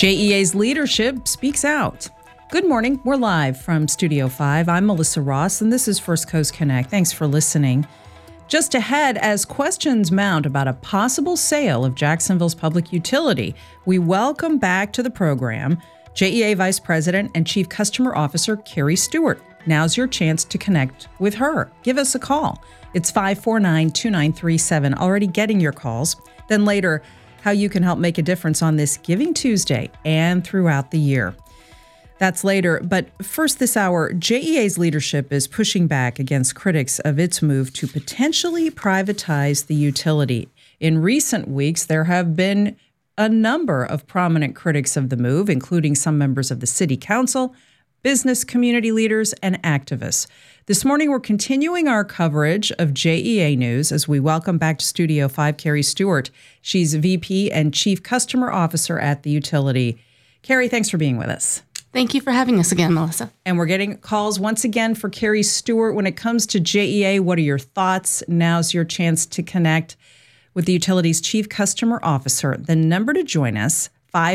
JEA's leadership speaks out. Good morning. We're live from Studio 5. I'm Melissa Ross, and this is First Coast Connect. Thanks for listening. Just ahead, as questions mount about a possible sale of Jacksonville's public utility, we welcome back to the program JEA Vice President and Chief Customer Officer Carrie Stewart. Now's your chance to connect with her. Give us a call. It's 549-2937. Already getting your calls. Then later, how you can help make a difference on this Giving Tuesday and throughout the year. That's later, but first this hour, JEA's leadership is pushing back against critics of its move to potentially privatize the utility. In recent weeks, there have been a number of prominent critics of the move, including some members of the City Council, business community leaders, and activists. This morning, we're continuing our coverage of JEA News as we welcome back to Studio 5 Carrie Stewart. She's VP and Chief Customer Officer at the utility. Carrie, thanks for being with us. Thank you for having us again, Melissa. And we're getting calls once again for Carrie Stewart. When it comes to JEA, what are your thoughts? Now's your chance to connect with the utility's Chief Customer Officer. The number to join us,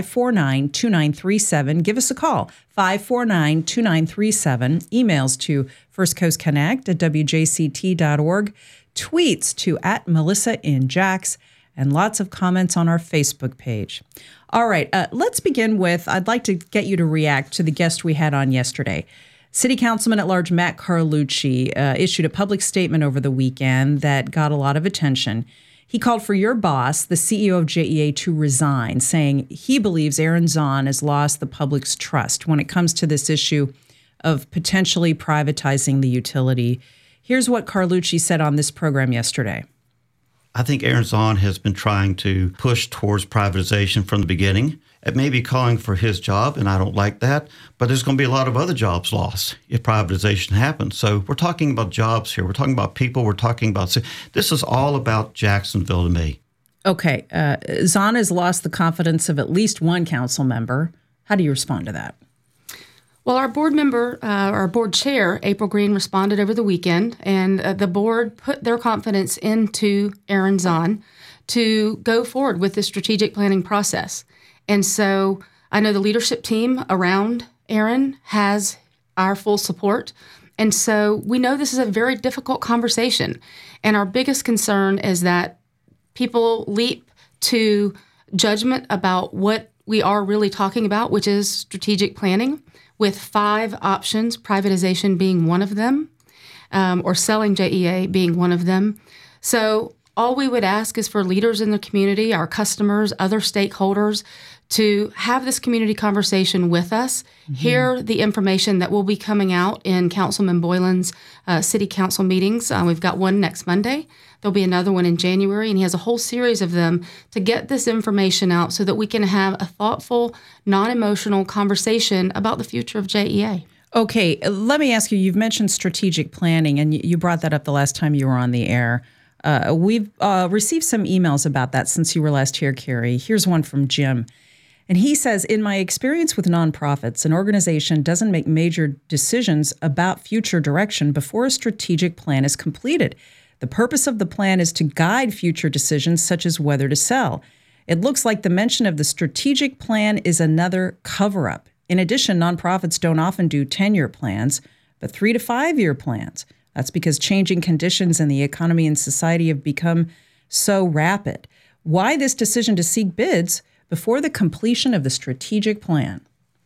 549-2937. Give us a call, 549-2937. Emails to firstcoastconnect@wjct.org. Tweets to @MelissaInJax, and lots of comments on our Facebook page. All right, let's begin with, I'd like to get you to react to the guest we had on yesterday. City Councilman at Large Matt Carlucci issued a public statement over the weekend that got a lot of attention. He called for your boss, the CEO of JEA, to resign, saying he believes Aaron Zahn has lost the public's trust when it comes to this issue of potentially privatizing the utility. Here's what Carlucci said on this program yesterday. I think Aaron Zahn has been trying to push towards privatization from the beginning. It may be calling for his job, and I don't like that, but there's going to be a lot of other jobs lost if privatization happens. So we're talking about jobs here. We're talking about people. We're talking about this is all about Jacksonville to me. Okay. Zahn has lost the confidence of at least one council member. How do you respond to that? Well, our board member, our board chair, April Green, responded over the weekend, and the board put their confidence into Aaron Zahn to go forward with the strategic planning process. And so I know the leadership team around Aaron has our full support. And so we know this is a very difficult conversation. And our biggest concern is that people leap to judgment about what we are really talking about, which is strategic planning, with 5 options, privatization being one of them, or selling JEA being one of them. So all we would ask is for leaders in the community, our customers, other stakeholders, to have this community conversation with us, hear the information that will be coming out in Councilman Boylan's city council meetings. We've got one next Monday. There'll be another one in January, and he has a whole series of them to get this information out so that we can have a thoughtful, non-emotional conversation about the future of JEA. Okay, let me ask you, you've mentioned strategic planning, and you brought that up the last time you were on the air. We've received some emails about that since you were last here, Carrie. Here's one from Jim. And he says, in my experience with nonprofits, an organization doesn't make major decisions about future direction before a strategic plan is completed. The purpose of the plan is to guide future decisions such as whether to sell. It looks like the mention of the strategic plan is another cover-up. In addition, nonprofits don't often do 10-year plans, but 3 to 5 year plans. That's because changing conditions in the economy and society have become so rapid. Why this decision to seek bids before the completion of the strategic plan?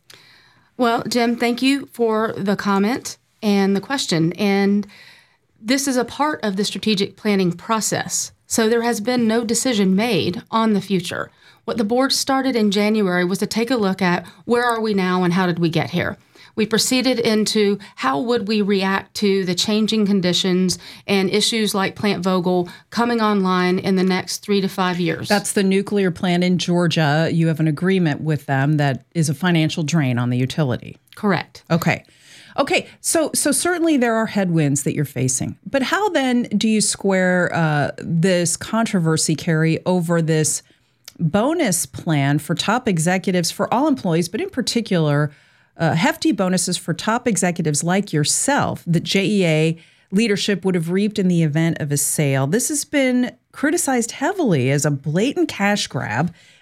Well, Jim, thank you for the comment and the question. And this is a part of the strategic planning process. So there has been no decision made on the future. What the board started in January was to take a look at where are we now and how did we get here. We proceeded into how would we react to the changing conditions and issues like Plant Vogtle coming online in the next 3 to 5 years. That's the nuclear plant in Georgia. You have an agreement with them that is a financial drain on the utility. Correct. Okay, so certainly there are headwinds that you're facing. But how then do you square this controversy, Carrie, over this bonus plan for top executives, for all employees, but in particular, hefty bonuses for top executives like yourself that JEA leadership would have reaped in the event of a sale? This has been criticized heavily as a blatant cash grab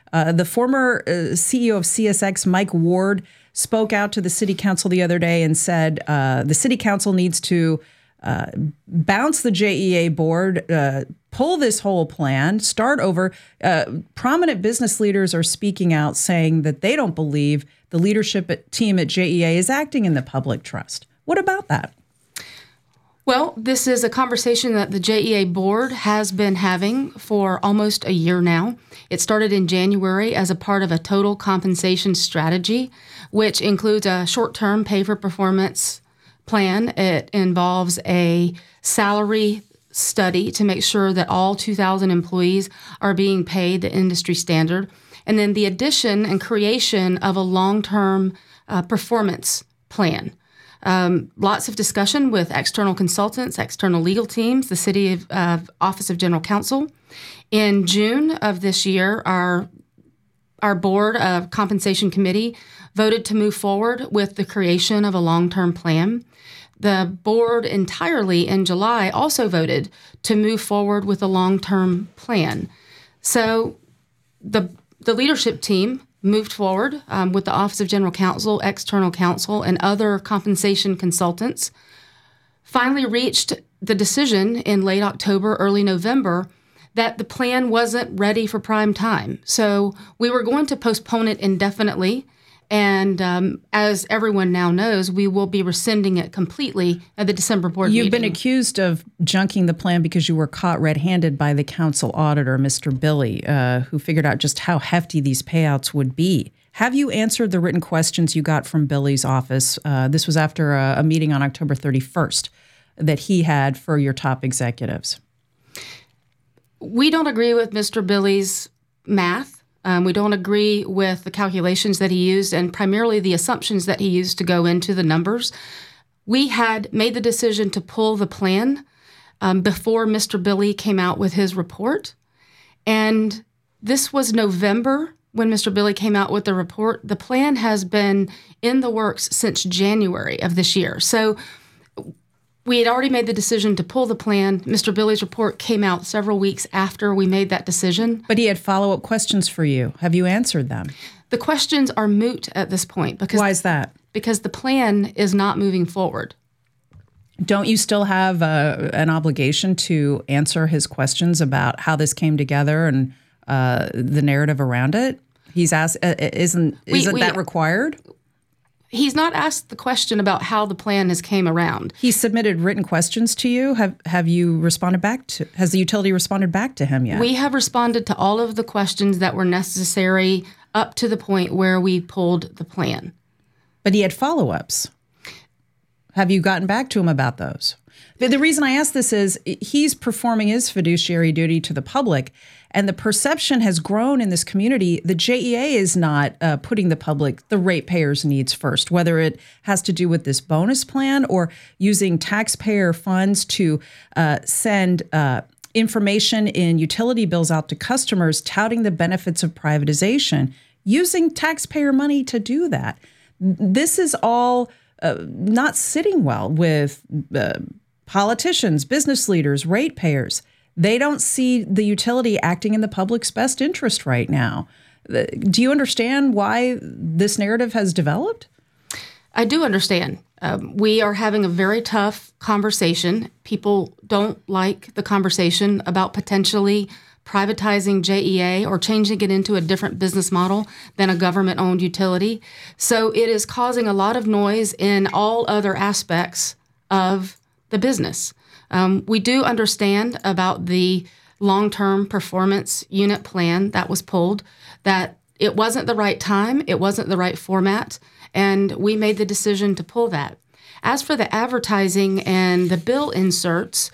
The former CEO of CSX, Mike Ward, spoke out to the city council the other day and said the city council needs to bounce the JEA board, pull this whole plan, start over. Prominent business leaders are speaking out saying that they don't believe the leadership team at JEA is acting in the public trust. What about that? Well, this is a conversation that the JEA board has been having for almost a year now. It started in January as a part of a total compensation strategy, which includes a short-term pay-for-performance plan. It involves a salary study to make sure that all 2,000 employees are being paid the industry standard, and then the addition and creation of a long-term performance plan. Lots of discussion with external consultants, external legal teams, the City Office of General Counsel. In June of this year, our Board of Compensation Committee voted to move forward with the creation of a long-term plan. The board entirely in July also voted to move forward with a long-term plan. So the leadership team moved forward with the Office of General Counsel, external counsel, and other compensation consultants, finally reached the decision in late October, early November, that the plan wasn't ready for prime time. So we were going to postpone it indefinitely. And as everyone now knows, we will be rescinding it completely at the December board meeting. You've been accused of junking the plan because you were caught red-handed by the council auditor, Mr. Billy, who figured out just how hefty these payouts would be. Have you answered the written questions you got from Billy's office? This was after a meeting on October 31st that he had for your top executives. We don't agree with Mr. Billy's math. We don't agree with the calculations that he used and primarily the assumptions that he used to go into the numbers. We had made the decision to pull the plan before Mr. Billy came out with his report. And this was November when Mr. Billy came out with the report. The plan has been in the works since January of this year. So we had already made the decision to pull the plan. Mr. Billy's report came out several weeks after we made that decision. But he had follow-up questions for you. Have you answered them? The questions are moot at this point. Because why is that? Because the plan is not moving forward. Don't you still have an obligation to answer his questions about how this came together and the narrative around it? He's asked, isn't that required? He's not asked the question about how the plan has came around. He submitted written questions to you. Have you responded back to? Has the utility responded back to him yet? We have responded to all of the questions that were necessary up to the point where we pulled the plan. But he had follow-ups. Have you gotten back to him about those? The reason I ask this is he's performing his fiduciary duty to the public, and the perception has grown in this community. The JEA is not putting the ratepayers' needs first, whether it has to do with this bonus plan or using taxpayer funds to send information in utility bills out to customers touting the benefits of privatization, using taxpayer money to do that. This is all not sitting well with politicians, business leaders, ratepayers. They don't see the utility acting in the public's best interest right now. Do you understand why this narrative has developed? I do understand. We are having a very tough conversation. People don't like the conversation about potentially privatizing JEA or changing it into a different business model than a government-owned utility. So it is causing a lot of noise in all other aspects of the business. We do understand about the long-term performance unit plan that was pulled, that it wasn't the right time, it wasn't the right format, and we made the decision to pull that. As for the advertising and the bill inserts,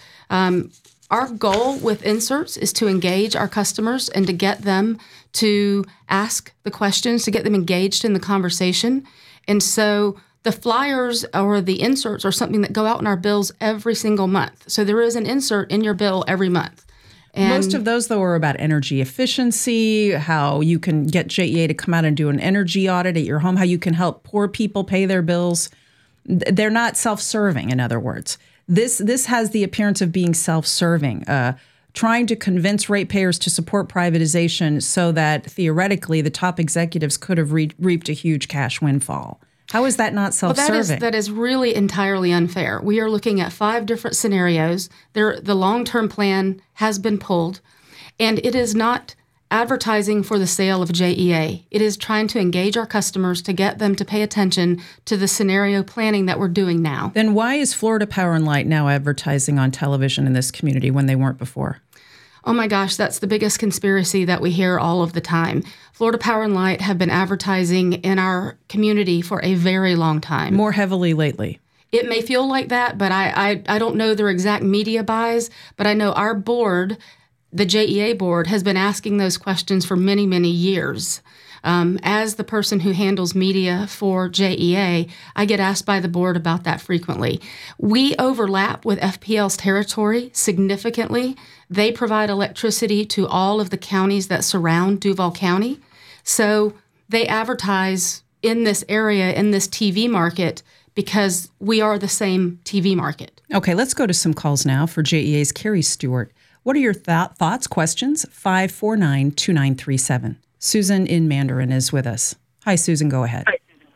our goal with inserts is to engage our customers and to get them to ask the questions, to get them engaged in the conversation. And so the flyers or the inserts are something that go out in our bills every single month. So there is an insert in your bill every month. And most of those, though, are about energy efficiency, how you can get JEA to come out and do an energy audit at your home, how you can help poor people pay their bills. They're not self-serving, in other words. This has the appearance of being self-serving. trying to convince ratepayers to support privatization so that theoretically the top executives could have reaped a huge cash windfall. How is that not self-serving? Well, that is really entirely unfair. We are looking at 5 different scenarios. The long-term plan has been pulled, and it is not advertising for the sale of JEA. It is trying to engage our customers to get them to pay attention to the scenario planning that we're doing now. Then why is Florida Power and Light now advertising on television in this community when they weren't before? Oh my gosh, that's the biggest conspiracy that we hear all of the time. Florida Power and Light have been advertising in our community for a very long time. More heavily lately. It may feel like that, but I don't know their exact media buys, but I know our board, the JEA board, has been asking those questions for many, many years. As the person who handles media for JEA, I get asked by the board about that frequently. We overlap with FPL's territory significantly. They provide electricity to all of the counties that surround Duval County. So they advertise in this area, in this TV market, because we are the same TV market. Okay, let's go to some calls now for JEA's Carrie Stewart. What are your thoughts, questions? 549-2937. Susan in Mandarin is with us. Hi, Susan, go ahead.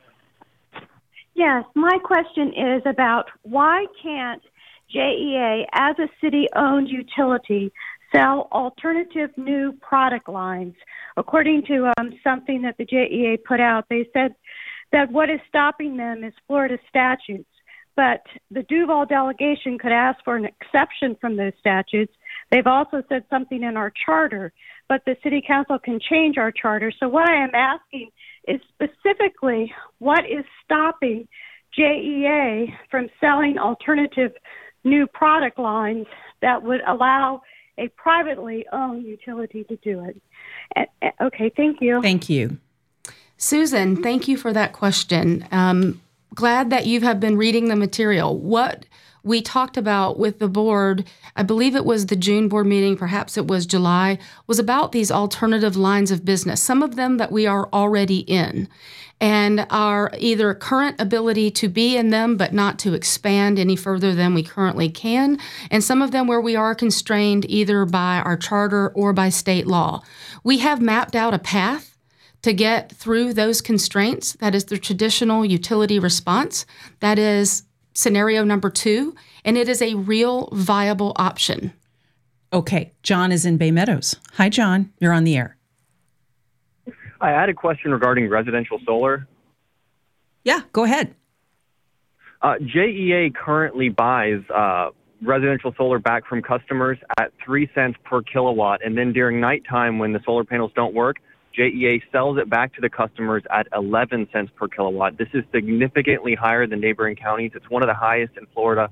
Yes, my question is about why can't JEA, as a city-owned utility, sell alternative new product lines? According to something that the JEA put out, they said that what is stopping them is Florida statutes. But the Duval delegation could ask for an exception from those statutes. They've also said something in our charter, but the city council can change our charter. So what I am asking is specifically what is stopping JEA from selling alternative new product lines that would allow a privately owned utility to do it. Okay, thank you. Thank you. Susan, thank you for that question. Glad that you have been reading the material. What we talked about with the board, I believe it was the June board meeting, perhaps it was July, was about these alternative lines of business, some of them that we are already in, and our either current ability to be in them but not to expand any further than we currently can, and some of them where we are constrained either by our charter or by state law. We have mapped out a path to get through those constraints. That is the traditional utility response. That is scenario number 2, and it is a real viable option. Okay, John is in Bay Meadows. Hi, John. You're on the air. I had a question regarding residential solar. Yeah, go ahead. JEA currently buys residential solar back from customers at 3 cents per kilowatt, and then during nighttime when the solar panels don't work, JEA sells it back to the customers at 11 cents per kilowatt. This is significantly higher than neighboring counties. It's one of the highest in Florida.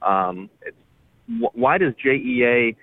Why does JEA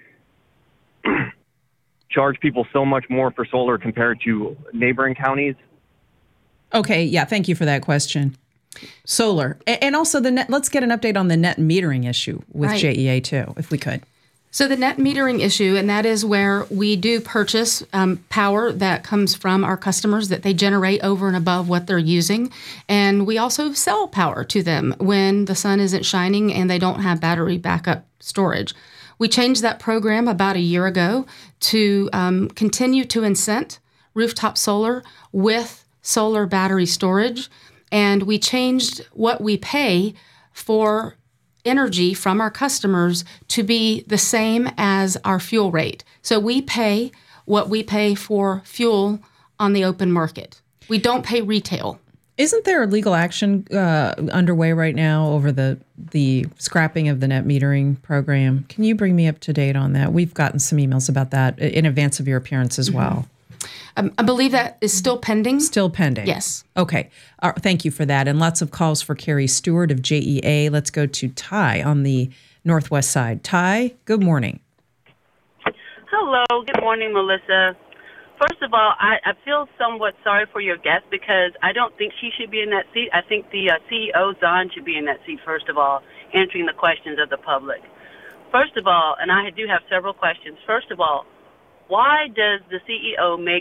charge people so much more for solar compared to neighboring counties? Okay, yeah, thank you for that question. Solar. And also let's get an update on the net metering issue with JEA too, if we could. So the net metering issue, and that is where we do purchase power that comes from our customers that they generate over and above what they're using. And we also sell power to them when the sun isn't shining and they don't have battery backup storage. We changed that program about a year ago to continue to incent rooftop solar with solar battery storage. And we changed what we pay for energy from our customers to be the same as our fuel rate. So we pay what we pay for fuel on the open market. We don't pay retail. Isn't there a legal action underway right now over the scrapping of the net metering program? Can you bring me up to date on that? We've gotten some emails about that in advance of your appearance as well. I believe that is still pending. Still pending? Yes. Okay. Thank you for that. And lots of calls for Carrie Stewart of JEA. Let's go to Ty on the northwest side. Ty, good morning. Hello. Good morning, Melissa. First of all, I feel somewhat sorry for your guest because I don't think she should be in that seat. I think the CEO, Zahn, should be in that seat, first of all, answering the questions of the public. First of all, and I do have several questions. First of all, why does the CEO make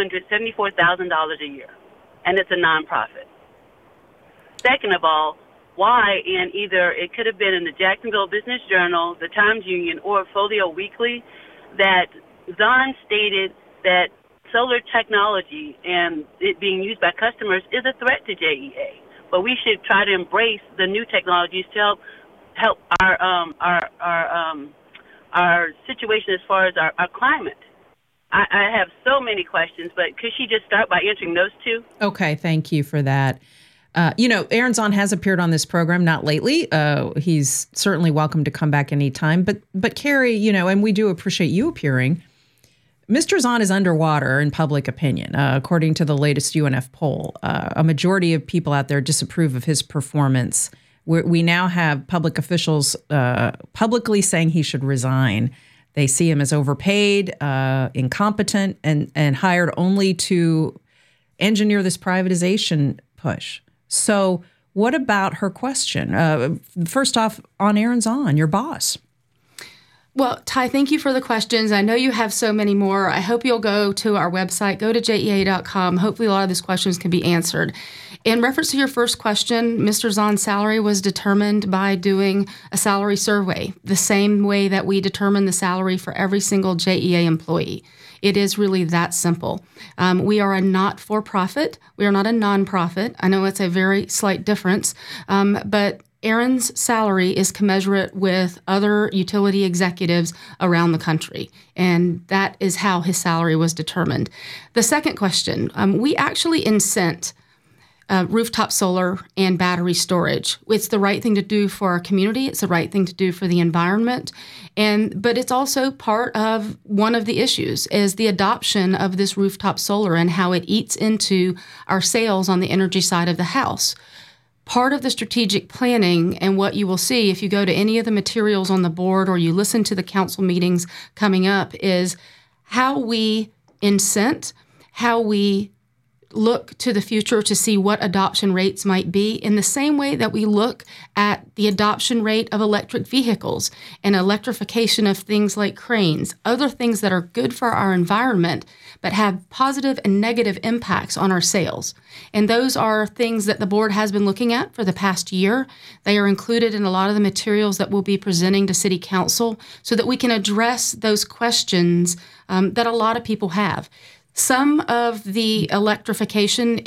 $574,000 a year, and it's a nonprofit? Second of all, why, and either it could have been in the Jacksonville Business Journal, the Times Union, or Folio Weekly, that Zahn stated that solar technology and it being used by customers is a threat to JEA. But we should try to embrace the new technologies to help our situation as far as our climate. I have so many questions, but could she just start by answering those two? Okay, thank you for that. Aaron Zahn has appeared on this program, not lately. He's certainly welcome to come back anytime. But Carrie, and we do appreciate you appearing. Mr. Zahn is underwater in public opinion, according to the latest UNF poll. A majority of people out there disapprove of his performance. We now have public officials publicly saying he should resign. They see him as overpaid, incompetent, and hired only to engineer this privatization push. So what about her question? First off, on Aaron Zahn, your boss. Well, Ty, thank you for the questions. I know you have so many more. I hope you'll go to our website, go to JEA.com. Hopefully a lot of these questions can be answered. In reference to your first question, Mr. Zahn's salary was determined by doing a salary survey, the same way that we determine the salary for every single JEA employee. It is really that simple. We are a not-for-profit. We are not a nonprofit. I know it's a very slight difference, but Aaron's salary is commensurate with other utility executives around the country, and that is how his salary was determined. The second question, we actually incent rooftop solar and battery storage. It's the right thing to do for our community. It's the right thing to do for the environment. But it's also part of one of the issues is the adoption of this rooftop solar and how it eats into our sales on the energy side of the house. Part of the strategic planning and what you will see if you go to any of the materials on the board or you listen to the council meetings coming up is how we incent, how we look to the future to see what adoption rates might be in the same way that we look at the adoption rate of electric vehicles and electrification of things like cranes, other things that are good for our environment but have positive and negative impacts on our sales. And those are things that the board has been looking at for the past year. They are included in a lot of the materials that we'll be presenting to City Council so that we can address those questions that a lot of people have. Some of the electrification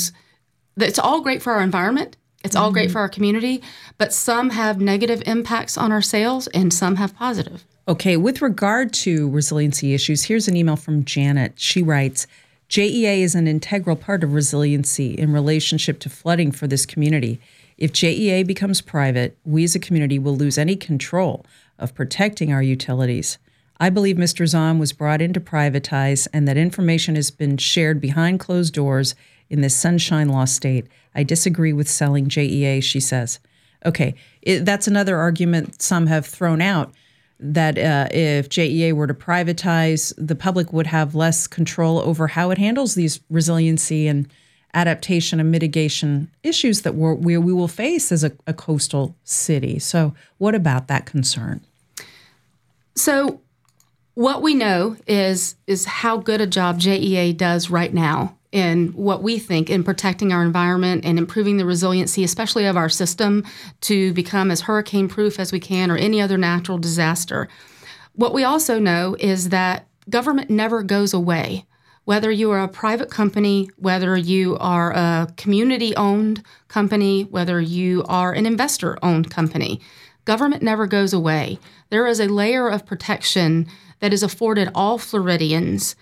it's all great for our environment. It's all great for our community, but some have negative impacts on our sales and some have positive. Okay, with regard to resiliency issues, here's an email from Janet. She writes, JEA is an integral part of resiliency in relationship to flooding for this community. If JEA becomes private, we as a community will lose any control of protecting our utilities. I believe Mr. Zahn was brought in to privatize and that information has been shared behind closed doors in this sunshine law state. I disagree with selling JEA, she says. Okay, that's another argument some have thrown out, that if JEA were to privatize, the public would have less control over how it handles these resiliency and adaptation and mitigation issues that we will face as a coastal city. So what about that concern? So what we know is how good a job JEA does right now in what we think in protecting our environment and improving the resiliency, especially of our system, to become as hurricane-proof as we can or any other natural disaster. What we also know is that government never goes away. Whether you are a private company, whether you are a community-owned company, whether you are an investor-owned company, government never goes away. There is a layer of protection that is afforded all Floridians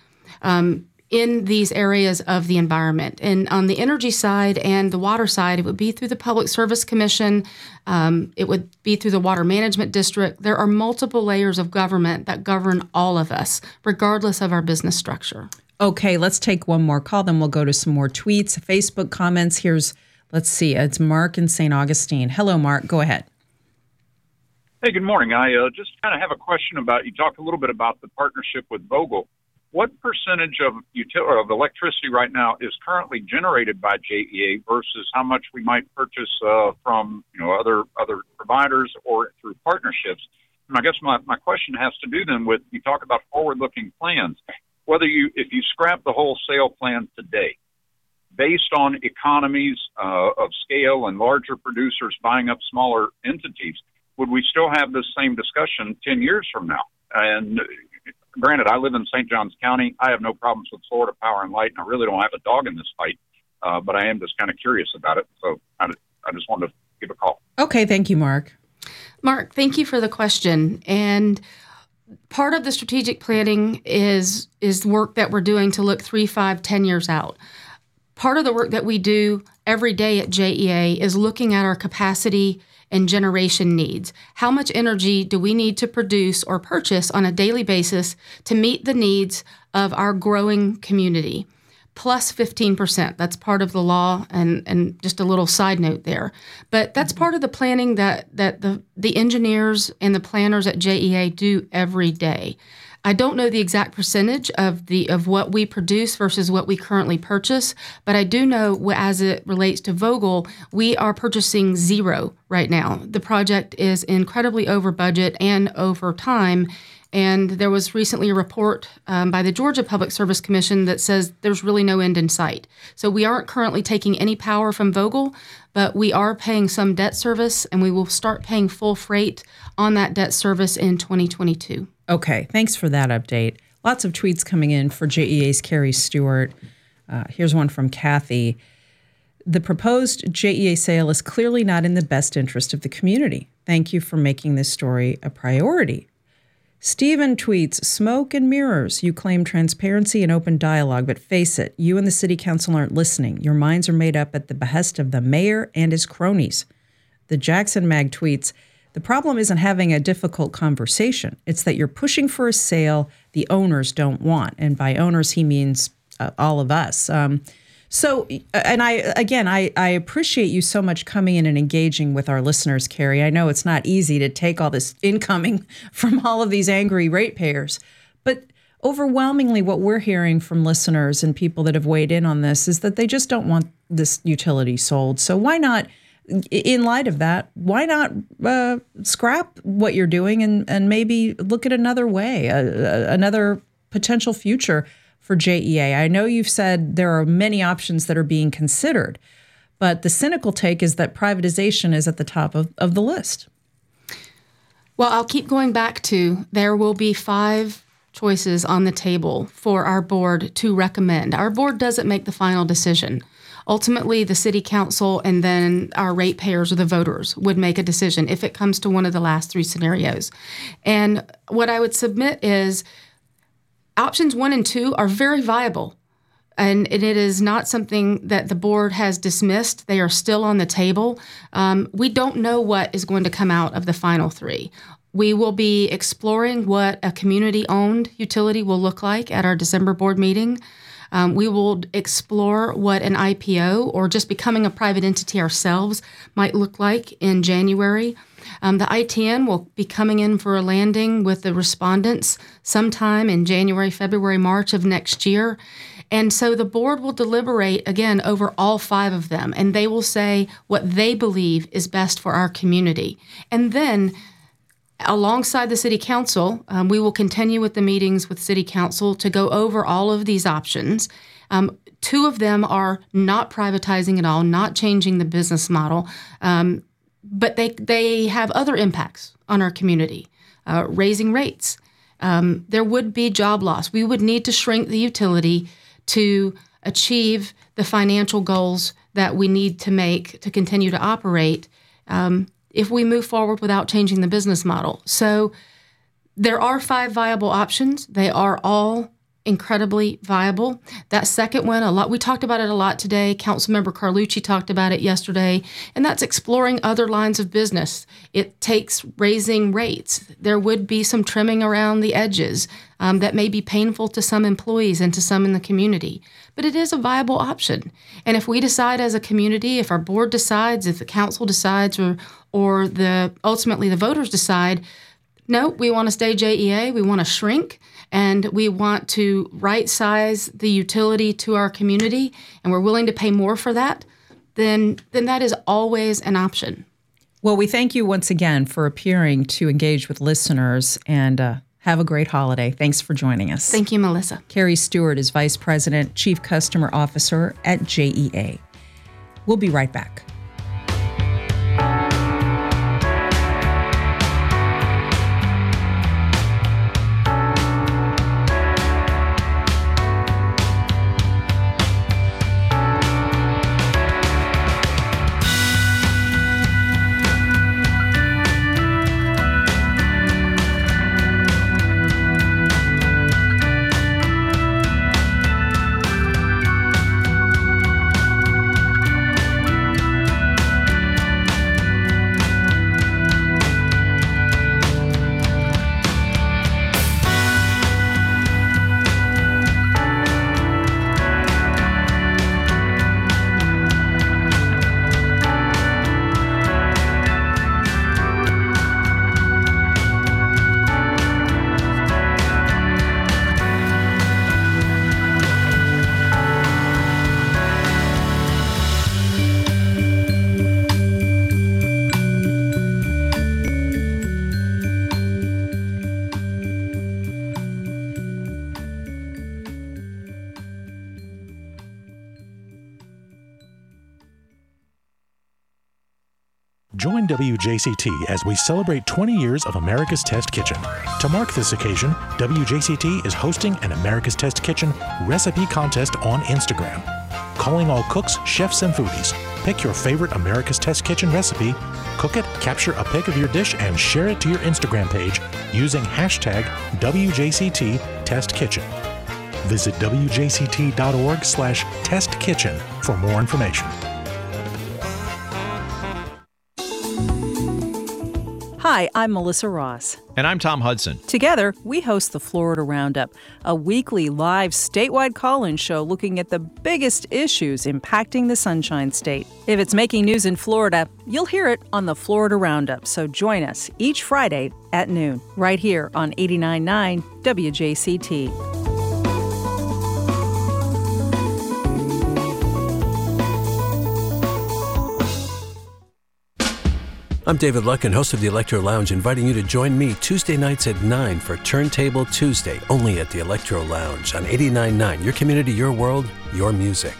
in these areas of the environment. And on the energy side and the water side, it would be through the Public Service Commission. It would be through the Water Management District. There are multiple layers of government that govern all of us, regardless of our business structure. Okay, let's take one more call, then we'll go to some more tweets, Facebook comments. Let's see, it's Mark in St. Augustine. Hello, Mark, go ahead. Hey, good morning. I just kind of have a question about, you talked a little bit about the partnership with Vogtle. What percentage of electricity right now is currently generated by JEA versus how much we might purchase from other providers or through partnerships? And I guess my question has to do then with, you talk about forward-looking plans. If you scrap the wholesale plan today, based on economies of scale and larger producers buying up smaller entities, would we still have this same discussion 10 years from now? And granted, I live in St. Johns County. I have no problems with Florida Power and Light, and I really don't have a dog in this fight, but I am just kind of curious about it. So I just wanted to give a call. Okay, thank you, Mark. Mark, thank you for the question. And part of the strategic planning is work that we're doing to look 3, 5, 10 years out. Part of the work that we do every day at JEA is looking at our capacity and generation needs. How much energy do we need to produce or purchase on a daily basis to meet the needs of our growing community? Plus 15%. That's part of the law, and just a little side note there. But that's part of the planning that the engineers and the planners at JEA do every day. I don't know the exact percentage of what we produce versus what we currently purchase, but I do know as it relates to Vogtle, we are purchasing zero right now. The project is incredibly over budget and over time. And there was recently a report by the Georgia Public Service Commission that says there's really no end in sight. So we aren't currently taking any power from Vogtle, but we are paying some debt service, and we will start paying full freight on that debt service in 2022. Okay, thanks for that update. Lots of tweets coming in for JEA's Carrie Stewart. Here's one from Kathy. The proposed JEA sale is clearly not in the best interest of the community. Thank you for making this story a priority. Stephen tweets, smoke and mirrors. You claim transparency and open dialogue, but face it, you and the city council aren't listening. Your minds are made up at the behest of the mayor and his cronies. The Jackson Mag tweets, the problem isn't having a difficult conversation. It's that you're pushing for a sale the owners don't want. And by owners, he means all of us. I appreciate you so much coming in and engaging with our listeners, Carrie. I know it's not easy to take all this incoming from all of these angry ratepayers, but overwhelmingly what we're hearing from listeners and people that have weighed in on this is that they just don't want this utility sold. So why not, in light of that, why not scrap what you're doing and maybe look at another way, another potential future for JEA? I know you've said there are many options that are being considered, but the cynical take is that privatization is at the top of the list. Well, I'll keep going back to there will be 5 choices on the table for our board to recommend. Our board doesn't make the final decision. Ultimately, the city council and then our ratepayers or the voters would make a decision if it comes to one of the last 3 scenarios. And what I would submit is options 1 and 2 are very viable, and it is not something that the board has dismissed. They are still on the table. We don't know what is going to come out of the final 3. We will be exploring what a community-owned utility will look like at our December board meeting. We will explore what an IPO or just becoming a private entity ourselves might look like in January. The ITN will be coming in for a landing with the respondents sometime in January, February, March of next year. And so the board will deliberate, again, over all 5 of them, and they will say what they believe is best for our community. And then alongside the city council, we will continue with the meetings with city council to go over all of these options. 2 of them are not privatizing at all, not changing the business model, but they have other impacts on our community, raising rates. There would be job loss. We would need to shrink the utility to achieve the financial goals that we need to make to continue to operate if we move forward without changing the business model. So there are 5 viable options. They are all incredibly viable. That second one, we talked about it a lot today. Councilmember Carlucci talked about it yesterday, and that's exploring other lines of business. It takes raising rates. There would be some trimming around the edges that may be painful to some employees and to some in the community, but it is a viable option. And if we decide as a community, if our board decides, if the council decides, or ultimately the voters decide, no, we want to stay JEA, we want to shrink, and we want to right-size the utility to our community, and we're willing to pay more for that, then that is always an option. Well, we thank you once again for appearing to engage with listeners and Have a great holiday. Thanks for joining us. Thank you, Melissa. Carrie Stewart is Vice President, Chief Customer Officer at JEA. We'll be right back. Join WJCT as we celebrate 20 years of America's Test Kitchen. To mark this occasion, WJCT is hosting an America's Test Kitchen recipe contest on Instagram. Calling all cooks, chefs, and foodies. Pick your favorite America's Test Kitchen recipe, cook it, capture a pic of your dish, and share it to your Instagram page using hashtag WJCT Test Kitchen. Visit WJCT.org/testkitchen for more information. Hi, I'm Melissa Ross. And I'm Tom Hudson. Together, we host the Florida Roundup, a weekly live statewide call-in show looking at the biggest issues impacting the Sunshine State. If it's making news in Florida, you'll hear it on the Florida Roundup, so join us each Friday at noon, right here on 89.9 WJCT. I'm David Luckin, host of the Electro Lounge, inviting you to join me Tuesday nights at 9 for Turntable Tuesday, only at the Electro Lounge on 89.9. Your community, your world, your music.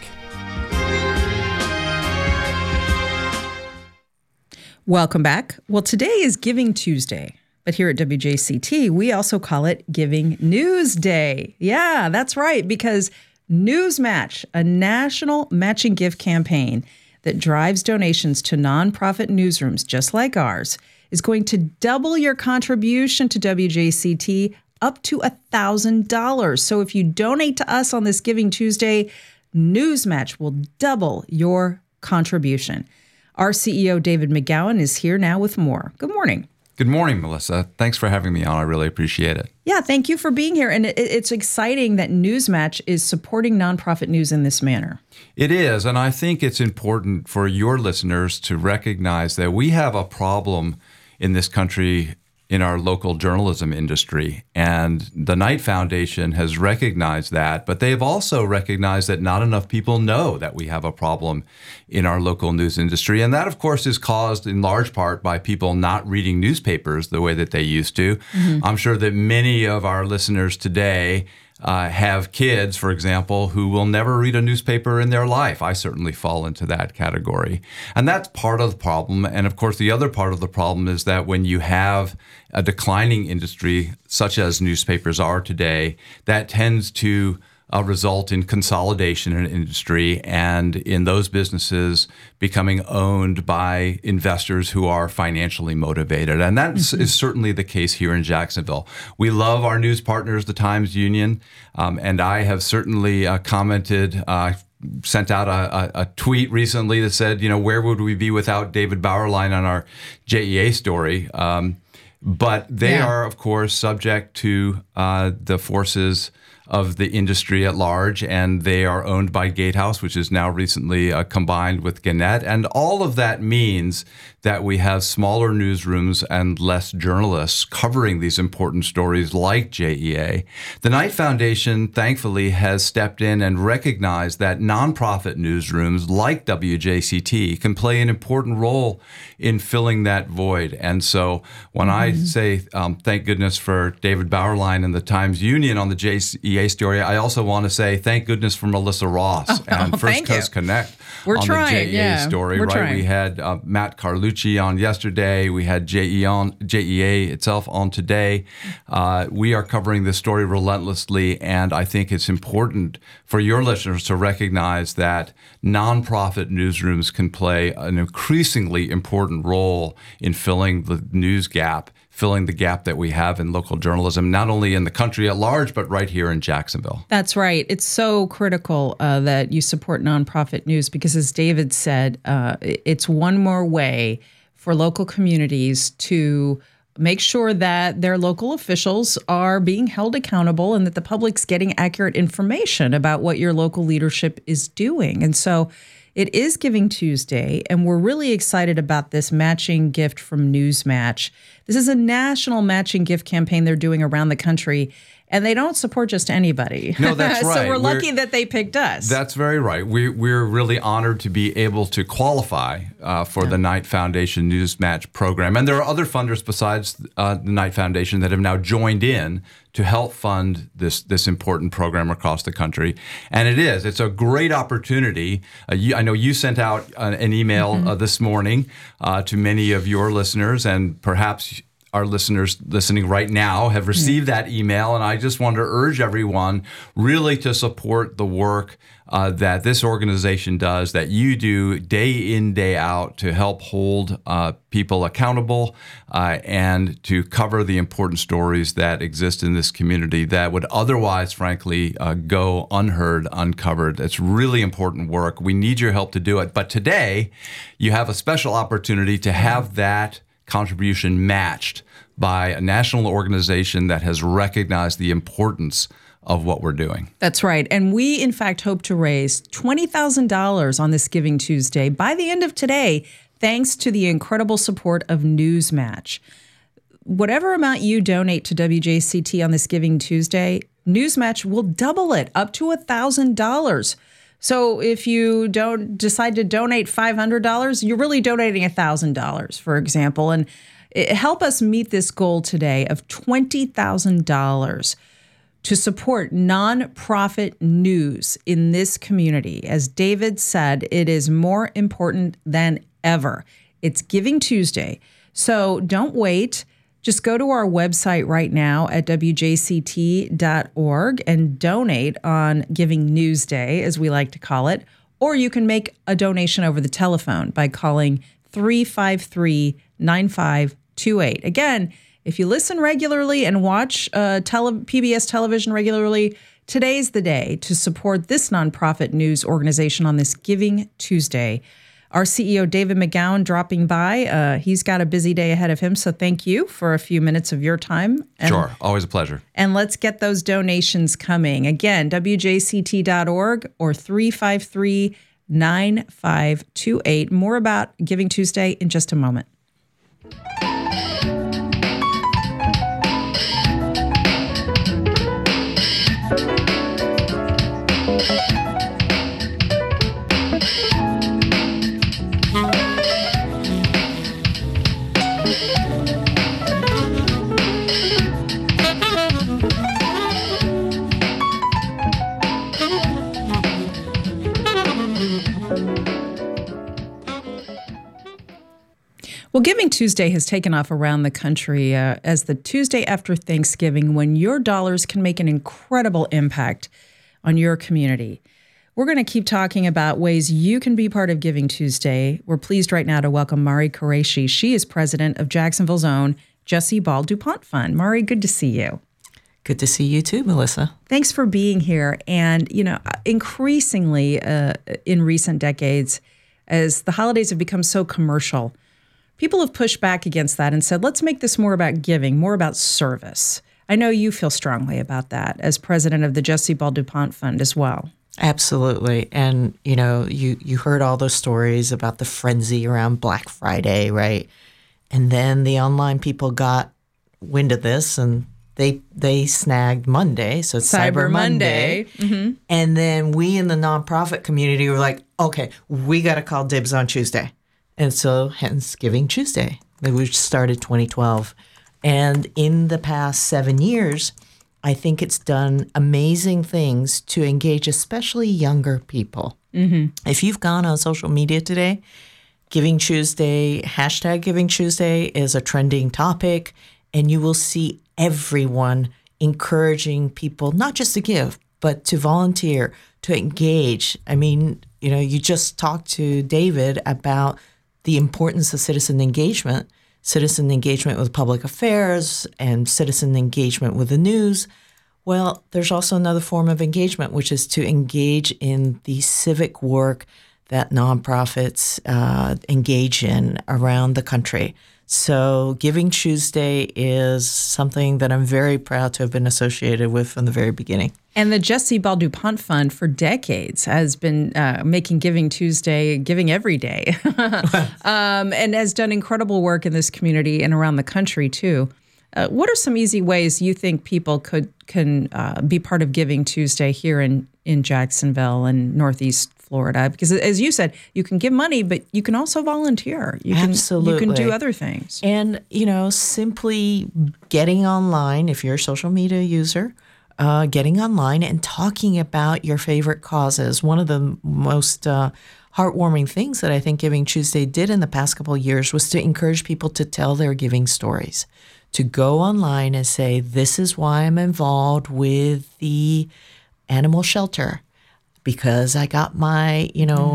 Welcome back. Well, today is Giving Tuesday, but here at WJCT, we also call it Giving News Day. Yeah, that's right, because Newsmatch, a national matching gift campaign that drives donations to nonprofit newsrooms just like ours, is going to double your contribution to WJCT up to $1,000. So if you donate to us on this Giving Tuesday, Newsmatch will double your contribution. Our CEO, David McGowan, is here now with more. Good morning. Good morning, Melissa. Thanks for having me on. I really appreciate it. Yeah, thank you for being here. And it's exciting that Newsmatch is supporting nonprofit news in this manner. It is, and I think it's important for your listeners to recognize that we have a problem in this country in our local journalism industry. And the Knight Foundation has recognized that, but they've also recognized that not enough people know that we have a problem in our local news industry. And that, of course, is caused in large part by people not reading newspapers the way that they used to. Mm-hmm. I'm sure that many of our listeners today have kids, for example, who will never read a newspaper in their life. I certainly fall into that category. And that's part of the problem. And of course, the other part of the problem is that when you have a declining industry, such as newspapers are today, that tends to result in consolidation in an industry and in those businesses becoming owned by investors who are financially motivated. And that is certainly the case here in Jacksonville. We love our news partners, the Times Union, and I have certainly commented, sent out a tweet recently that said, you know, where would we be without David Bauerlein on our JEA story? But they are, of course, subject to the forces of the industry at large, and they are owned by Gatehouse, which is now recently combined with Gannett. And all of that means that we have smaller newsrooms and less journalists covering these important stories like JEA. The Knight Foundation, thankfully, has stepped in and recognized that nonprofit newsrooms like WJCT can play an important role in filling that void. And so when I say thank goodness for David Bauerlein and the Times-Union on the JEA story, I also want to say thank goodness for Melissa Ross and First Coast Connect We're on trying, the JEA story. We're right? trying. We had Matt Carlucci on yesterday. We had JEA itself on today. We are covering this story relentlessly, and I think it's important for your listeners to recognize that nonprofit newsrooms can play an increasingly important role in filling the news gap, filling the gap that we have in local journalism, not only in the country at large, but right here in Jacksonville. That's right. It's so critical that you support nonprofit news because, as David said, it's one more way for local communities to make sure that their local officials are being held accountable and that the public's getting accurate information about what your local leadership is doing. And so it is Giving Tuesday, and we're really excited about this matching gift from Newsmatch. This is a national matching gift campaign they're doing around the country, and they don't support just anybody. No, that's right. So we're lucky that they picked us. That's very right. We're really honored to be able to qualify for the Knight Foundation Newsmatch program. And there are other funders besides the Knight Foundation that have now joined in to help fund this important program across the country. And it's a great opportunity. I know you sent out an email this morning to many of your listeners, and perhaps our listeners listening right now have received that email. And I just want to urge everyone really to support the work that this organization does, that you do day in, day out to help hold people accountable and to cover the important stories that exist in this community that would otherwise, frankly, go unheard, uncovered. It's really important work. We need your help to do it. But today, you have a special opportunity to have that contribution matched by a national organization that has recognized the importance of what we're doing. That's right. And we, in fact, hope to raise $20,000 on this Giving Tuesday by the end of today, thanks to the incredible support of Newsmatch. Whatever amount you donate to WJCT on this Giving Tuesday, Newsmatch will double it up to $1,000. So if you don't decide to donate $500, you're really donating $1,000, for example. And help us meet this goal today of $20,000 to support nonprofit news in this community. As David said, it is more important than ever. It's Giving Tuesday. So don't wait. Just go to our website right now at wjct.org and donate on Giving News Day, as we like to call it. Or you can make a donation over the telephone by calling 353-9528. Again, if you listen regularly and watch PBS television regularly, today's the day to support this nonprofit news organization on this Giving Tuesday. Our CEO, David McGowan, dropping by. He's got a busy day ahead of him, so thank you for a few minutes of your time. Sure, always a pleasure. And let's get those donations coming. Again, wjct.org or 353-9528. More about Giving Tuesday in just a moment. Well, Giving Tuesday has taken off around the country as the Tuesday after Thanksgiving, when your dollars can make an incredible impact on your community. We're going to keep talking about ways you can be part of Giving Tuesday. We're pleased right now to welcome Mari Qureshi. She is president of Jacksonville's own Jesse Ball DuPont Fund. Mari, good to see you. Good to see you too, Melissa. Thanks for being here. And, increasingly in recent decades, as the holidays have become so commercial, people have pushed back against that and said, let's make this more about giving, more about service. I know you feel strongly about that as president of the Jesse Ball DuPont Fund as well. Absolutely. And, you heard all those stories about the frenzy around Black Friday, right? And then the online people got wind of this and they snagged Monday, so it's Cyber Monday. Mm-hmm. And then we in the nonprofit community were like, okay, we got to call dibs on Tuesday. And so hence Giving Tuesday, which started 2012. And in the past 7 years, I think it's done amazing things to engage especially younger people. Mm-hmm. If you've gone on social media today, Giving Tuesday, hashtag Giving Tuesday is a trending topic, and you will see everyone encouraging people not just to give, but to volunteer, to engage. I mean, you just talked to David about the importance of citizen engagement with public affairs and citizen engagement with the news. Well, there's also another form of engagement, which is to engage in the civic work that nonprofits engage in around the country. So Giving Tuesday is something that I'm very proud to have been associated with from the very beginning. And the Jesse Ball DuPont Fund for decades has been making Giving Tuesday, giving every day, and has done incredible work in this community and around the country too. What are some easy ways you think people can be part of Giving Tuesday here in Jacksonville and Northeast Florida? Because as you said, you can give money, but you can also volunteer. Absolutely. You can do other things. And, simply getting online, if you're a social media user, getting online and talking about your favorite causes. One of the most heartwarming things that I think Giving Tuesday did in the past couple of years was to encourage people to tell their giving stories, to go online and say, this is why I'm involved with the animal shelter, because I got my,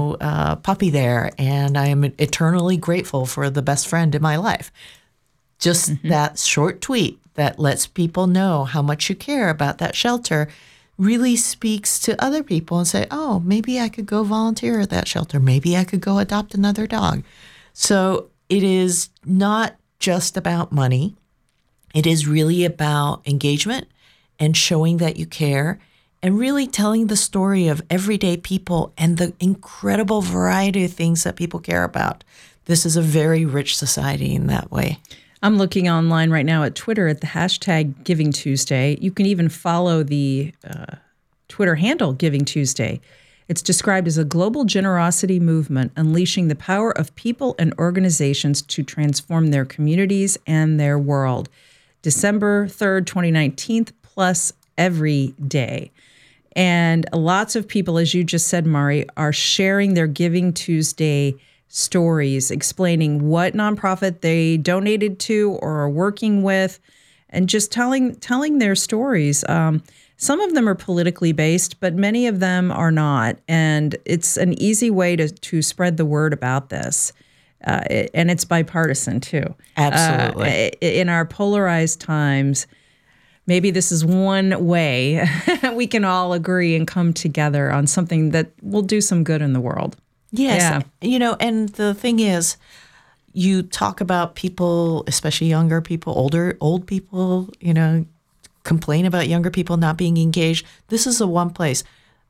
puppy there, and I am eternally grateful for the best friend in my life. Just that short tweet that lets people know how much you care about that shelter really speaks to other people and say, oh, maybe I could go volunteer at that shelter. Maybe I could go adopt another dog. So it is not just about money. It is really about engagement and showing that you care, and really telling the story of everyday people and the incredible variety of things that people care about. This is a very rich society in that way. I'm looking online right now at Twitter at the hashtag Giving Tuesday. You can even follow the Twitter handle Giving Tuesday. It's described as a global generosity movement unleashing the power of people and organizations to transform their communities and their world. December 3rd, 2019, plus every day. And lots of people, as you just said, Mari, are sharing their Giving Tuesday stories, explaining what nonprofit they donated to or are working with, and just telling their stories. Some of them are politically based, but many of them are not. And it's an easy way to spread the word about this. And it's bipartisan, too. Absolutely. In our polarized times, maybe this is one way we can all agree and come together on something that will do some good in the world. Yes. Yeah. And the thing is, you talk about people, especially younger people, old people, complain about younger people not being engaged. This is the one place.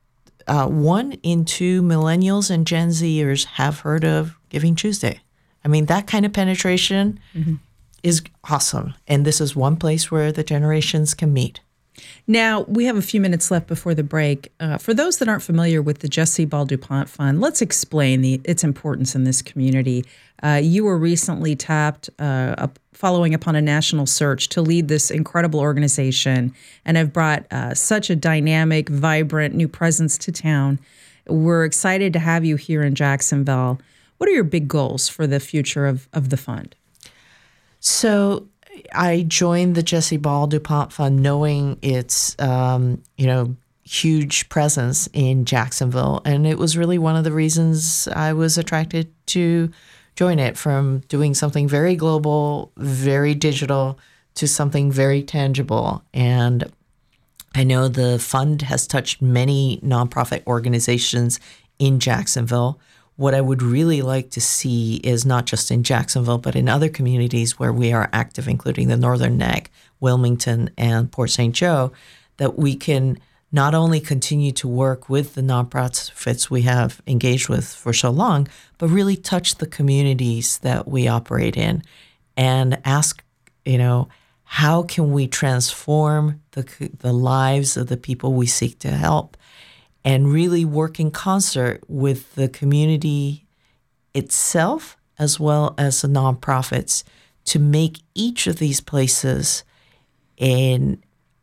1 in 2 millennials and Gen Zers have heard of Giving Tuesday. I mean, that kind of penetration is awesome. And this is one place where the generations can meet. Now, we have a few minutes left before the break. For those that aren't familiar with the Jesse Ball DuPont Fund, let's explain its importance in this community. You were recently tapped following upon a national search to lead this incredible organization and have brought such a dynamic, vibrant new presence to town. We're excited to have you here in Jacksonville. What are your big goals for the future of the fund? So I joined the Jesse Ball DuPont Fund knowing its, huge presence in Jacksonville. And it was really one of the reasons I was attracted to join it, from doing something very global, very digital, to something very tangible. And I know the fund has touched many nonprofit organizations in Jacksonville. what I would really like to see is not just in Jacksonville, but in other communities where we are active, including the Northern Neck, Wilmington, and Port St. Joe, that we can not only continue to work with the nonprofits we have engaged with for so long, but really touch the communities that we operate in and ask, how can we transform the lives of the people we seek to help, and really work in concert with the community itself as well as the nonprofits to make each of these places a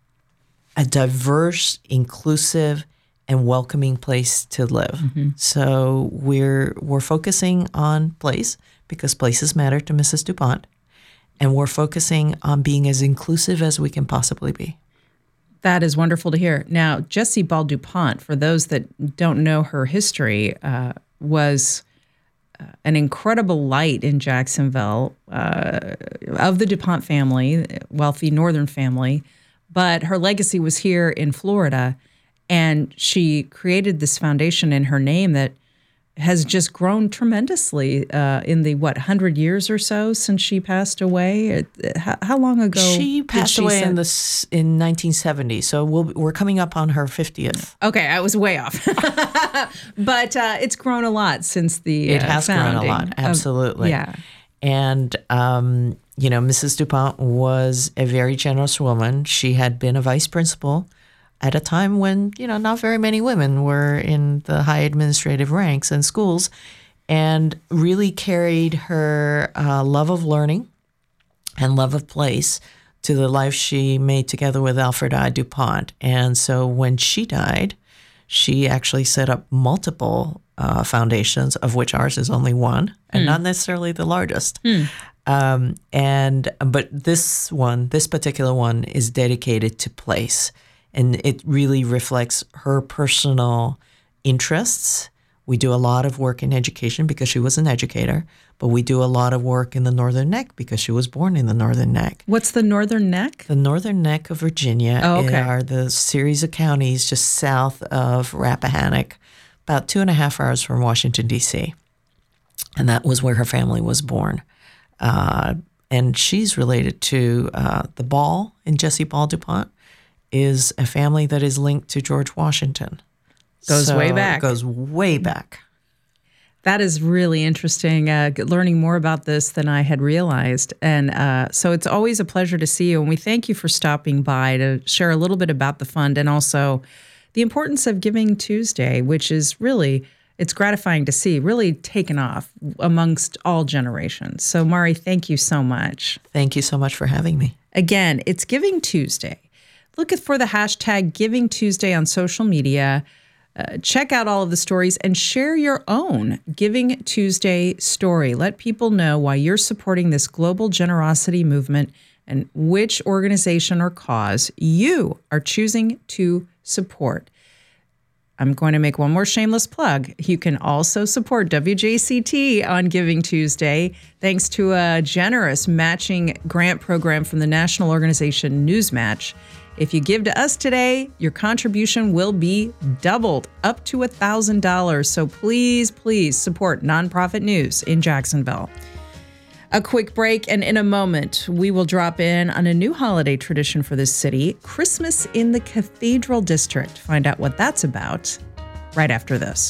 diverse, inclusive, and welcoming place to live. Mm-hmm. So we're focusing on place because places matter to Mrs. DuPont, and we're focusing on being as inclusive as we can possibly be. That is wonderful to hear. Now, Jessie Ball DuPont, for those that don't know her history, was an incredible light in Jacksonville of the DuPont family, wealthy Northern family. But her legacy was here in Florida, and she created this foundation in her name that has just grown tremendously in the 100 years or so since she passed away. How long ago? She passed away in 1970, so we're coming up on her 50th. Okay, I was way off, but it's grown a lot since the it has founding. grown a lot, absolutely. Yeah, and Mrs. DuPont was a very generous woman. She had been a vice principal at a time when, not very many women were in the high administrative ranks in schools, and really carried her love of learning and love of place to the life she made together with Alfred I. DuPont. And so when she died, she actually set up multiple foundations, of which ours is only one, and not necessarily the largest. But this particular one is dedicated to place. And it really reflects her personal interests. We do a lot of work in education because she was an educator, but we do a lot of work in the Northern Neck because she was born in the Northern Neck. What's the Northern Neck? The Northern Neck of Virginia are the series of counties just south of Rappahannock, about 2.5 hours from Washington, D.C. And that was where her family was born. And she's related to the Ball and Jessie Ball DuPont. Is a family that is linked to George Washington. Goes way back. Goes way back. That is really interesting, learning more about this than I had realized. And so it's always a pleasure to see you. And we thank you for stopping by to share a little bit about the fund and also the importance of Giving Tuesday, which is really, it's gratifying to see, really taken off amongst all generations. So, Mari, thank you so much. Thank you so much for having me. Again, it's Giving Tuesday. Look for the hashtag Giving Tuesday on social media. Check out all of the stories and share your own Giving Tuesday story. Let people know why you're supporting this global generosity movement and which organization or cause you are choosing to support. I'm going to make one more shameless plug. You can also support WJCT on Giving Tuesday thanks to a generous matching grant program from the national organization Newsmatch. If you give to us today, your contribution will be doubled up to $1,000. So please support nonprofit news in Jacksonville. A quick break, and in a moment, we will drop in on a new holiday tradition for this city, Christmas in the Cathedral District. Find out what that's about right after this.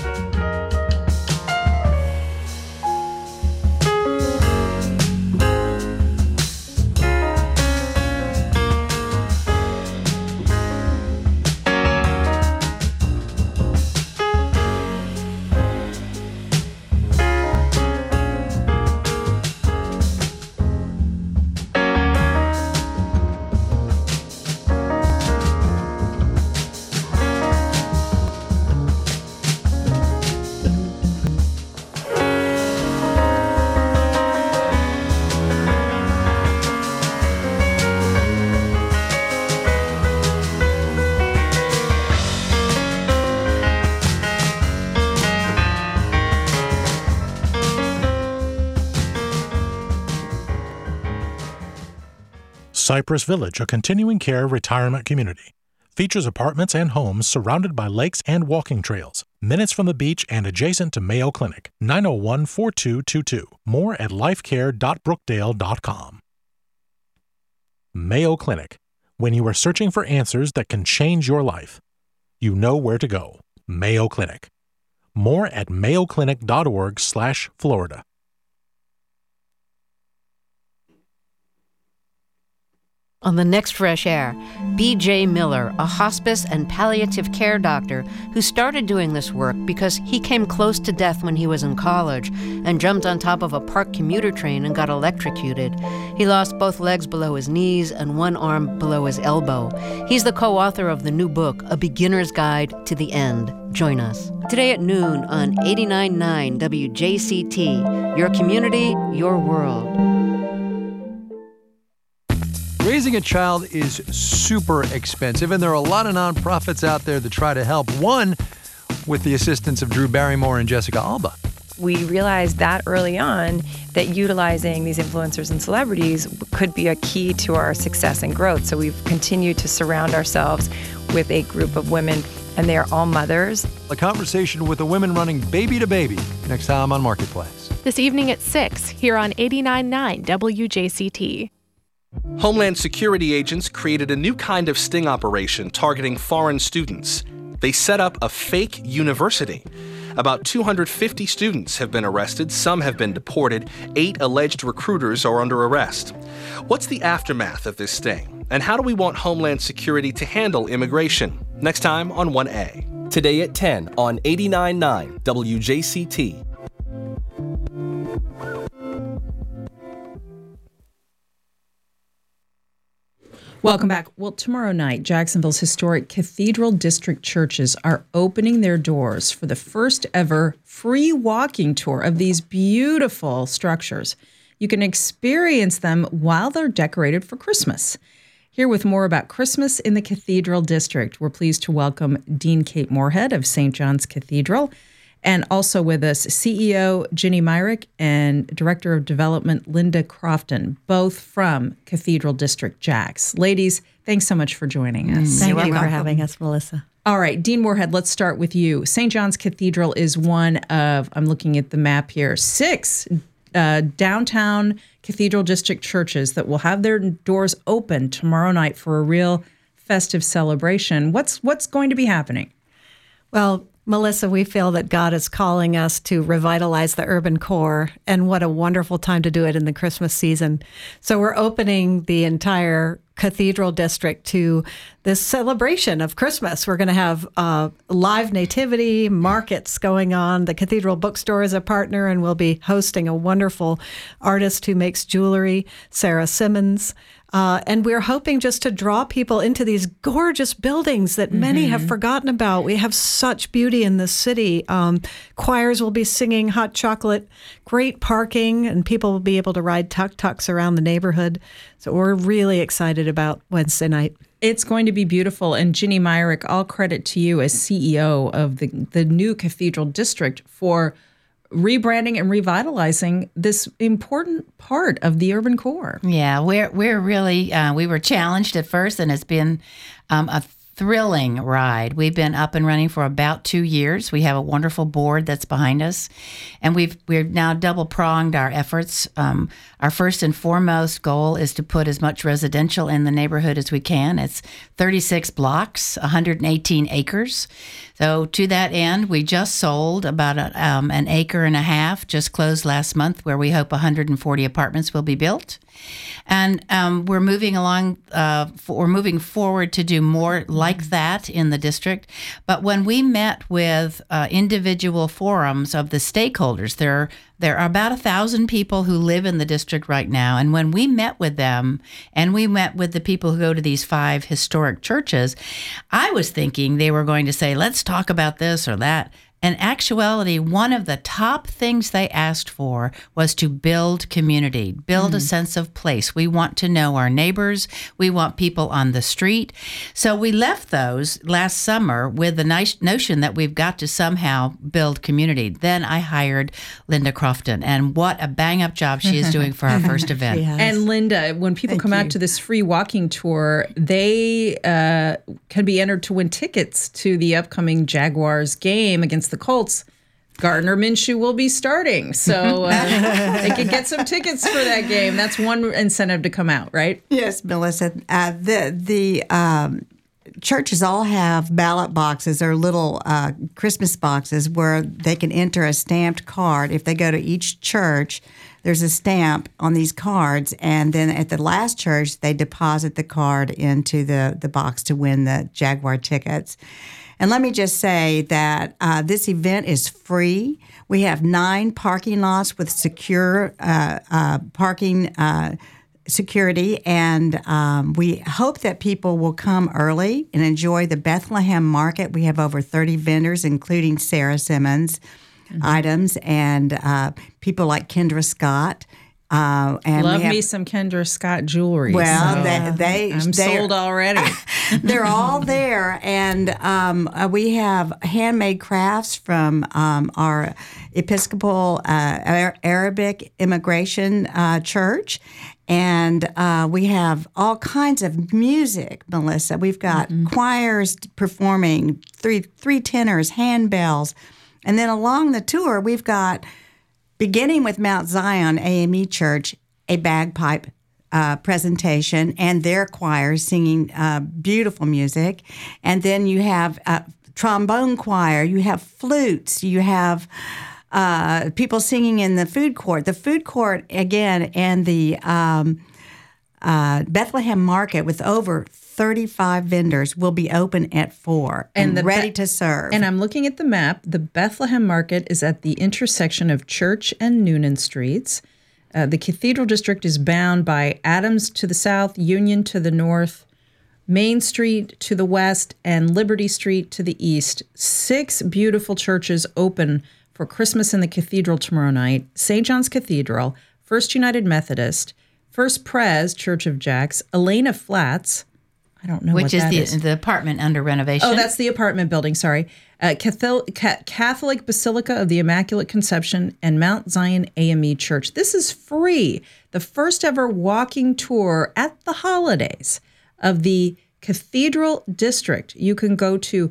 Cypress Village, a continuing care retirement community. Features apartments and homes surrounded by lakes and walking trails. minutes from the beach and adjacent to Mayo Clinic. 901-4222. More at lifecare.brookdale.com. Mayo Clinic. When you are searching for answers that can change your life, you know where to go. Mayo Clinic. More at mayoclinic.org/Florida. On the next Fresh Air, B.J. Miller, a hospice and palliative care doctor who started doing this work because he came close to death when he was in college and jumped on top of a park commuter train and got electrocuted. He lost both legs below his knees and one arm below his elbow. He's the co-author of the new book, A Beginner's Guide to the End. Join us today at noon on 89.9 WJCT, your community, your world. Raising a child is super expensive, and there are a lot of nonprofits out there that try to help. One, with the assistance of Drew Barrymore and Jessica Alba. We realized that early on that utilizing these influencers and celebrities could be a key to our success and growth. So we've continued to surround ourselves with a group of women, and they are all mothers. A conversation with the women running Baby to Baby next time on Marketplace. This evening at 6 here on 89.9 WJCT. Homeland Security agents created a new kind of sting operation targeting foreign students. They set up a fake university. About 250 students have been arrested, some have been deported, 8 alleged recruiters are under arrest. What's the aftermath of this sting? And how do we want Homeland Security to handle immigration? Next time on 1A. Today at 10 on 89.9 WJCT. Welcome back. Well, tomorrow night, Jacksonville's historic Cathedral District churches are opening their doors for the first ever free walking tour of these beautiful structures. You can experience them while they're decorated for Christmas. Here with more about Christmas in the Cathedral District, we're pleased to welcome Dean Kate Moorhead of St. John's Cathedral, and also with us, CEO Ginny Myrick and Director of Development Linda Crofton, both from Cathedral District Jacks. Ladies, thanks so much for joining us. Thank you for having us, Melissa. All right, Dean Moorhead, let's start with you. St. John's Cathedral is one of, I'm looking at the map here, 6 downtown Cathedral District churches that will have their doors open tomorrow night for a real festive celebration. What's going to be happening? Well, Melissa, we feel that God is calling us to revitalize the urban core, and what a wonderful time to do it in the Christmas season. So we're opening the entire Cathedral District to this celebration of Christmas. We're going to have live nativity markets going on. The Cathedral Bookstore is a partner, and we'll be hosting a wonderful artist who makes jewelry, Sarah Simmons. And we're hoping just to draw people into these gorgeous buildings that many have forgotten about. We have such beauty in this city. Choirs will be singing hot chocolate, great parking, and people will be able to ride tuk-tuks around the neighborhood. So we're really excited about Wednesday night. It's going to be beautiful. And Ginny Myrick, all credit to you as CEO of the new Cathedral District for rebranding and revitalizing this important part of the urban core. Yeah, we're really, we were challenged at first, and it's been a thrilling ride. We've been up and running for about 2 years. We have a wonderful board that's behind us, and we're now double-pronged our efforts. Our first and foremost goal is to put as much residential in the neighborhood as we can. It's 36 blocks, 118 acres. So to that end, we just sold about an acre and a half, just closed last month, where we hope 140 apartments will be built. And we're moving along, we're moving forward to do more like that in the district. But when we met with individual forums of the stakeholders, there are about 1,000 people who live in the district right now. And when we met with them, and we met with the people who go to these 5 historic churches, I was thinking they were going to say, let's talk about this or that. In actuality, one of the top things they asked for was to build community, build a sense of place. We want to know our neighbors. We want people on the street. So we left those last summer with the nice notion that we've got to somehow build community. Then I hired Linda Crofton, and what a bang-up job she is doing for our first event. And Linda, when people come out to this free walking tour, they can be entered to win tickets to the upcoming Jaguars game against against the Colts, Gardner Minshew will be starting. So they could get some tickets for that game. That's one incentive to come out, right? Yes, Melissa. The churches all have ballot boxes or little Christmas boxes where they can enter a stamped card. If they go to each church, there's a stamp on these cards, and then at the last church, they deposit the card into the box to win the Jaguar tickets. And let me just say that this event is free. We have 9 parking lots with secure parking security, and we hope that people will come early and enjoy the Bethlehem Market. We have over 30 vendors, including Sarah Simmons items, and people like Kendra Scott. And love me some Kendra Scott jewelry. Well, so I'm sold already. They're all there, and we have handmade crafts from our Episcopal Arabic Immigration Church, and we have all kinds of music, Melissa. We've got choirs performing, three tenors, handbells, and then along the tour, we've got, beginning with Mount Zion AME Church, a bagpipe presentation and their choir singing beautiful music. And then you have trombone choir, you have flutes, you have people singing in the food court. The food court, again, and the Bethlehem Market with over 35 vendors will be open at 4 and ready to serve. And I'm looking at the map. The Bethlehem Market is at the intersection of Church and Noonan Streets. The Cathedral District is bound by Adams to the south, Union to the north, Main Street to the west, and Liberty Street to the east. 6 beautiful churches open for Christmas in the Cathedral tomorrow night. St. John's Cathedral, First United Methodist, First Pres Church of Jacks, Elena Flats, I don't know which what is that the is. the apartment under renovation. Oh, that's the apartment building, sorry. Catholic Basilica of the Immaculate Conception and Mount Zion AME Church. This is free. The first ever walking tour at the holidays of the Cathedral District. You can go to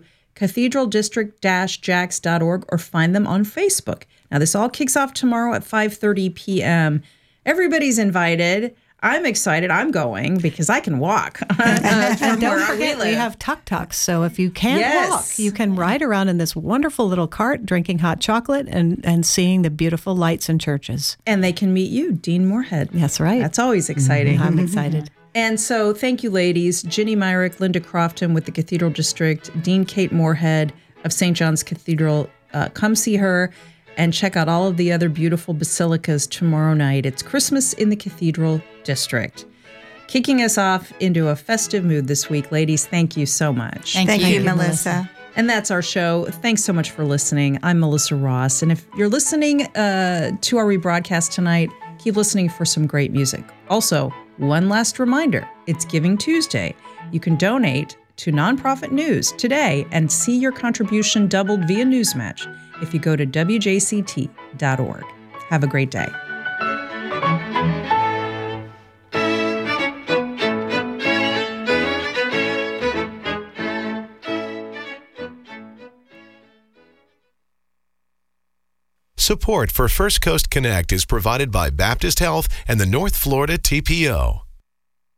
cathedraldistrict-jacks.org or find them on Facebook. Now, this all kicks off tomorrow at 5:30 p.m. Everybody's invited. I'm excited. I'm going because I can walk. And don't forget, we have tuk-tuks. So if you can't walk, you can ride around in this wonderful little cart, drinking hot chocolate and seeing the beautiful lights in churches. And they can meet you, Dean Moorhead. That's right. That's always exciting. I'm excited. And so thank you, ladies. Ginny Myrick, Linda Crofton with the Cathedral District, Dean Kate Moorhead of St. John's Cathedral. Come see her and check out all of the other beautiful basilicas tomorrow night. It's Christmas in the Cathedral District. Kicking us off into a festive mood this week, ladies, thank you so much. Thank you, Melissa. And that's our show. Thanks so much for listening. I'm Melissa Ross. And if you're listening to our rebroadcast tonight, keep listening for some great music. Also, one last reminder, it's Giving Tuesday. You can donate to Nonprofit News today and see your contribution doubled via Newsmatch if you go to wjct.org. Have a great day. Support for First Coast Connect is provided by Baptist Health and the North Florida TPO.